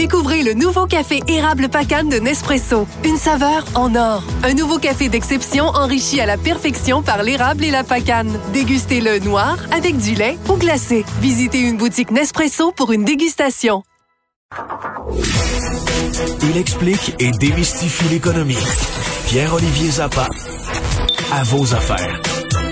Découvrez le nouveau café érable Pacane de Nespresso. Une saveur en or. Un nouveau café d'exception enrichi à la perfection par l'érable et la pacane. Dégustez-le noir, avec du lait ou glacé. Visitez une boutique Nespresso pour une dégustation. Il explique et démystifie l'économie. Pierre-Olivier Zappa, à vos affaires.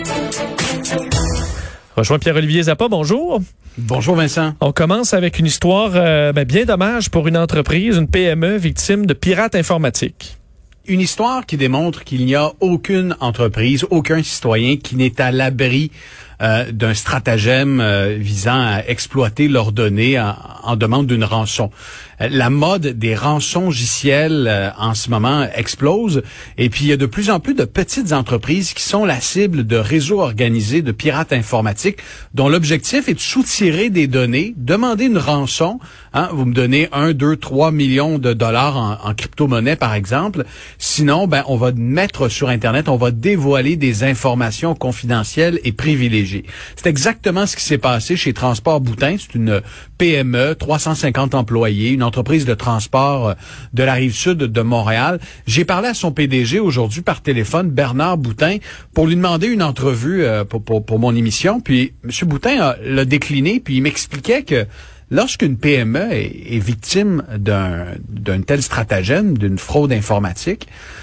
Rejoins Pierre-Olivier Zappa, bonjour. Bonjour Vincent. On commence avec une histoire bien dommage pour une entreprise, une PME victime de pirates informatiques. Une histoire qui démontre qu'il n'y a aucune entreprise, aucun citoyen qui n'est à l'abri d'un stratagème visant à exploiter leurs données en demande d'une rançon. La mode des rançongiciels en ce moment explose et puis il y a de plus en plus de petites entreprises qui sont la cible de réseaux organisés de pirates informatiques dont l'objectif est de soutirer des données, demander une rançon. Vous me donnez 1, 2, 3 millions de dollars en crypto-monnaie par exemple. Sinon, on va mettre sur Internet, on va dévoiler des informations confidentielles et privilégiées. C'est exactement ce qui s'est passé chez Transport Boutin. C'est une PME, 350 employés, une entreprise de transport de la Rive-Sud de Montréal. J'ai parlé à son PDG aujourd'hui par téléphone, Bernard Boutin, pour lui demander une entrevue pour mon émission. Puis M. Boutin l'a décliné, puis il m'expliquait que lorsqu'une PME est victime d'un tel stratagème, d'une fraude informatique,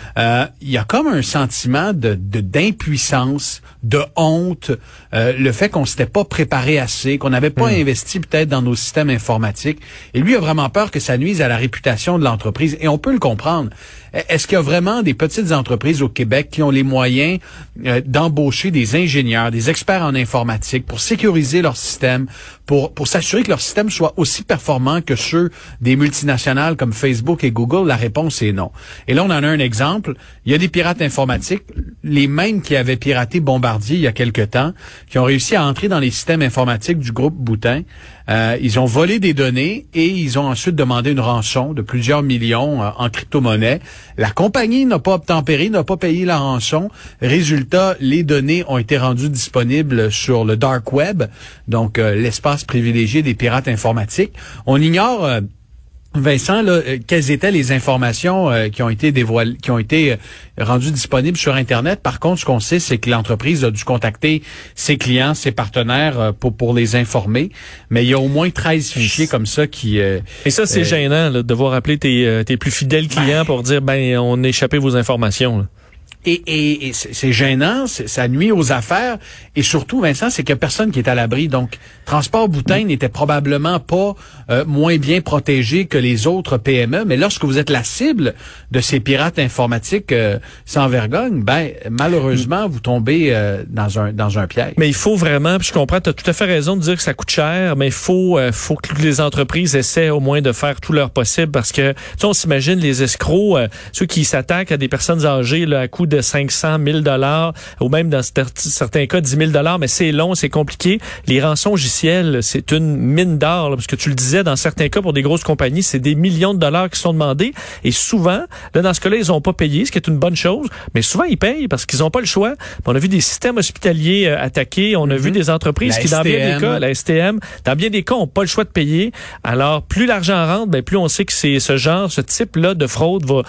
il y a comme un sentiment d'impuissance, de honte, le fait qu'on s'était pas préparé assez, qu'on n'avait pas investi peut-être dans nos systèmes informatiques. Et lui a vraiment peur que ça nuise à la réputation de l'entreprise. Et on peut le comprendre. Est-ce qu'il y a vraiment des petites entreprises au Québec qui ont les moyens d'embaucher des ingénieurs, des experts en informatique pour sécuriser leur système, pour s'assurer que leur système soit aussi performant que ceux des multinationales comme Facebook et Google? La réponse est non. Et là, on en a un exemple. Il y a des pirates informatiques, les mêmes qui avaient piraté Bombardier il y a quelque temps, qui ont réussi à entrer dans les systèmes informatiques du groupe Boutin. Ils ont volé des données et ils ont ensuite demandé une rançon de plusieurs millions en crypto-monnaie. La compagnie n'a pas obtempéré, n'a pas payé la rançon. Résultat, les données ont été rendues disponibles sur le dark web, donc l'espace privilégié des pirates informatiques. On ignore Vincent, là, quelles étaient les informations qui ont été dévoilées, qui ont été rendues disponibles sur Internet. Par contre, ce qu'on sait, c'est que l'entreprise a dû contacter ses clients, ses partenaires pour les informer. Mais il y a au moins 13 fichiers comme ça qui... Et ça, c'est gênant, là, de devoir appeler tes plus fidèles clients pour dire, on a échappé vos informations, là. Et c'est gênant, ça nuit aux affaires. Et surtout, Vincent, c'est qu'il n'y a personne qui est à l'abri. Donc, Transport Boutin n'était probablement pas moins bien protégé que les autres PME. Mais lorsque vous êtes la cible de ces pirates informatiques sans vergogne, malheureusement, vous tombez dans un piège. Mais il faut vraiment, puis je comprends, tu as tout à fait raison de dire que ça coûte cher, mais il faut que les entreprises essaient au moins de faire tout leur possible parce que, tu sais, on s'imagine les escrocs, ceux qui s'attaquent à des personnes âgées là, à coût de 500 000 $ ou même dans certains cas 10 000 $, mais c'est long, c'est compliqué. Les rançongiciels, c'est une mine d'or, là, parce que tu le disais, dans certains cas, pour des grosses compagnies, c'est des millions de dollars qui sont demandés. Et souvent, là, dans ce cas-là, ils n'ont pas payé, ce qui est une bonne chose, mais souvent, ils payent parce qu'ils n'ont pas le choix. On a vu des systèmes hospitaliers attaqués, on a vu des entreprises qui, dans bien des cas, la STM, dans bien des cas, n'ont pas le choix de payer. Alors, plus l'argent rentre, plus on sait que c'est ce type-là de fraude va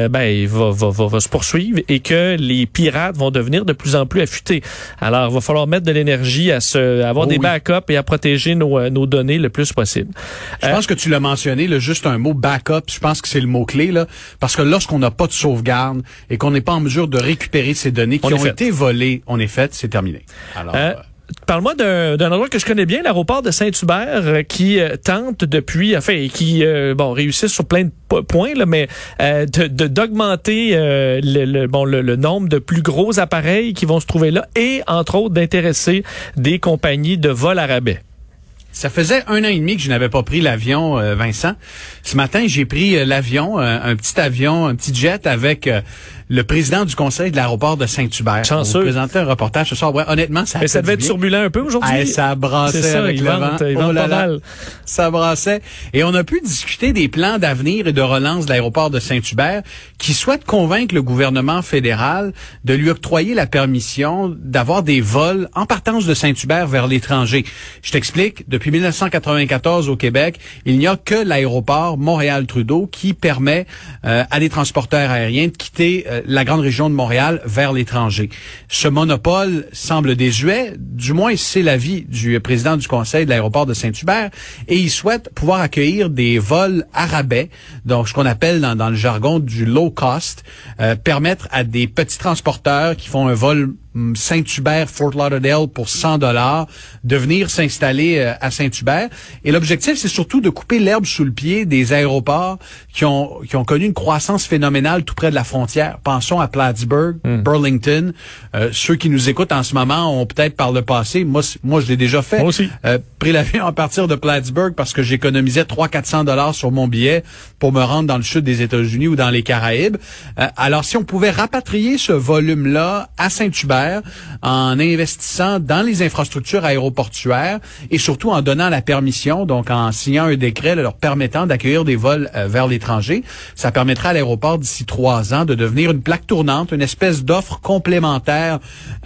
se poursuivre et que les pirates vont devenir de plus en plus affûtés. Alors, il va falloir mettre de l'énergie à avoir des backups et à protéger nos données le plus possible. Je pense que tu l'as mentionné, juste un mot backup, je pense que c'est le mot-clé, là, parce que lorsqu'on n'a pas de sauvegarde et qu'on n'est pas en mesure de récupérer ces données qui ont été volées, on est fait, c'est terminé. Alors... Parle-moi d'un endroit que je connais bien, l'aéroport de Saint-Hubert, qui tente depuis, réussissent sur plein de points, là, mais d'augmenter le nombre de plus gros appareils qui vont se trouver là et, entre autres, d'intéresser des compagnies de vol à rabais. Ça faisait 1 an et demi que je n'avais pas pris l'avion, Vincent. Ce matin, j'ai pris l'avion, un petit jet avec le président du conseil de l'aéroport de Saint-Hubert. Chanceux. On vous présentait un reportage ce soir. Ouais, honnêtement, ça devait être turbulent un peu aujourd'hui. Ça brassait ça, avec le vent. Ils vendent pas mal. Ça brassait. Et on a pu discuter des plans d'avenir et de relance de l'aéroport de Saint-Hubert qui souhaite convaincre le gouvernement fédéral de lui octroyer la permission d'avoir des vols en partance de Saint-Hubert vers l'étranger. Je t'explique. Depuis 1994 au Québec, il n'y a que l'aéroport Montréal-Trudeau qui permet à des transporteurs aériens de quitter la grande région de Montréal vers l'étranger. Ce monopole semble désuet, du moins c'est l'avis du président du conseil de l'aéroport de Saint-Hubert, et il souhaite pouvoir accueillir des vols à rabais, donc ce qu'on appelle dans le jargon du low cost, permettre à des petits transporteurs qui font un vol Saint-Hubert, Fort Lauderdale pour $100 de venir s'installer à Saint-Hubert. Et l'objectif, c'est surtout de couper l'herbe sous le pied des aéroports qui ont connu une croissance phénoménale tout près de la frontière. Pensons à Plattsburgh, Burlington. Ceux qui nous écoutent en ce moment ont peut-être par le passé, moi je l'ai déjà fait, moi aussi. Pris l'avion à partir de Plattsburgh parce que j'économisais $300-400 sur mon billet pour me rendre dans le sud des États-Unis ou dans les Caraïbes. Alors si on pouvait rapatrier ce volume-là à Saint-Hubert, en investissant dans les infrastructures aéroportuaires et surtout en donnant la permission, donc en signant un décret leur permettant d'accueillir des vols vers l'étranger. Ça permettra à l'aéroport d'ici 3 ans de devenir une plaque tournante, une espèce d'offre complémentaire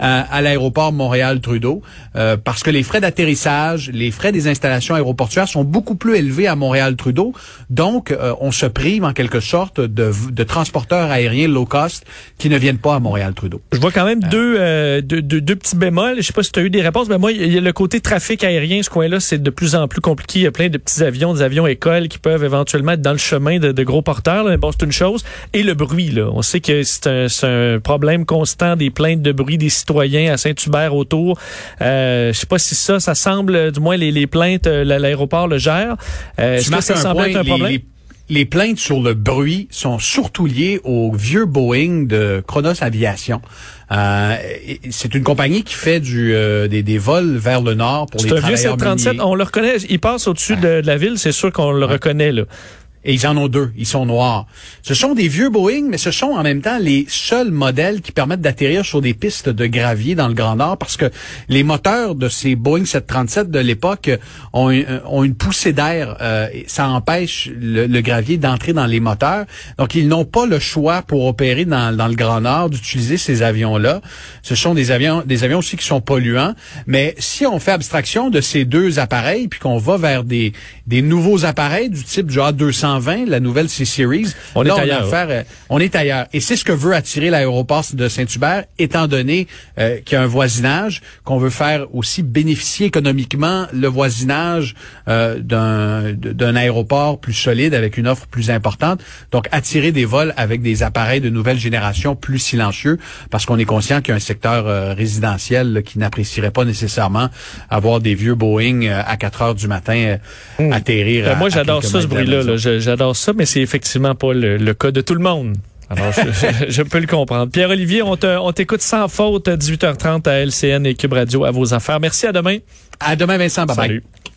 à l'aéroport Montréal-Trudeau, parce que les frais d'atterrissage, les frais des installations aéroportuaires sont beaucoup plus élevés à Montréal-Trudeau. Donc, on se prive en quelque sorte de transporteurs aériens low cost qui ne viennent pas à Montréal-Trudeau. Je vois quand même deux petits bémols. Je sais pas si tu as eu des réponses, mais moi, il y a le côté trafic aérien. Ce coin-là, c'est de plus en plus compliqué. Il y a plein de petits avions, des avions écoles qui peuvent éventuellement être dans le chemin de gros porteurs. Là. Bon, c'est une chose. Et le bruit, là. On sait que c'est un problème constant, des plaintes de bruit des citoyens à Saint-Hubert autour. Je sais pas si ça semble, du moins les plaintes, l'aéroport le gère. Est-ce que ça semble être un problème? Les plaintes sur le bruit sont surtout liées au vieux Boeing de Kronos Aviation. C'est une compagnie qui fait des vols vers le nord pour les travailleurs miniers. C'est un vieux 737, on le reconnaît, il passe au-dessus de la ville, c'est sûr qu'on le reconnaît là. Et ils en ont 2, ils sont noirs. Ce sont des vieux Boeing, mais ce sont en même temps les seuls modèles qui permettent d'atterrir sur des pistes de gravier dans le Grand Nord, parce que les moteurs de ces Boeing 737 de l'époque ont une poussée d'air. Ça empêche le gravier d'entrer dans les moteurs. Donc, ils n'ont pas le choix pour opérer dans le Grand Nord d'utiliser ces avions-là. Ce sont des avions aussi qui sont polluants. Mais si on fait abstraction de ces 2 appareils, puis qu'on va vers des nouveaux appareils du type du A220, la nouvelle C-Series, on est ailleurs. Et c'est ce que veut attirer l'aéroport de Saint-Hubert, étant donné qu'il y a un voisinage, qu'on veut faire aussi bénéficier économiquement le voisinage d'un aéroport plus solide, avec une offre plus importante. Donc, attirer des vols avec des appareils de nouvelle génération plus silencieux, parce qu'on est conscient qu'il y a un secteur résidentiel là, qui n'apprécierait pas nécessairement avoir des vieux Boeing à 4 heures du matin atterrir. Moi, j'adore ça, ce bruit-là. J'adore ça, mais c'est effectivement pas le cas de tout le monde. Alors, je peux le comprendre. Pierre-Olivier, on t'écoute sans faute, 18h30 à LCN et Cube Radio, à vos affaires. Merci, à demain. À demain, Vincent. Bye-bye. Salut.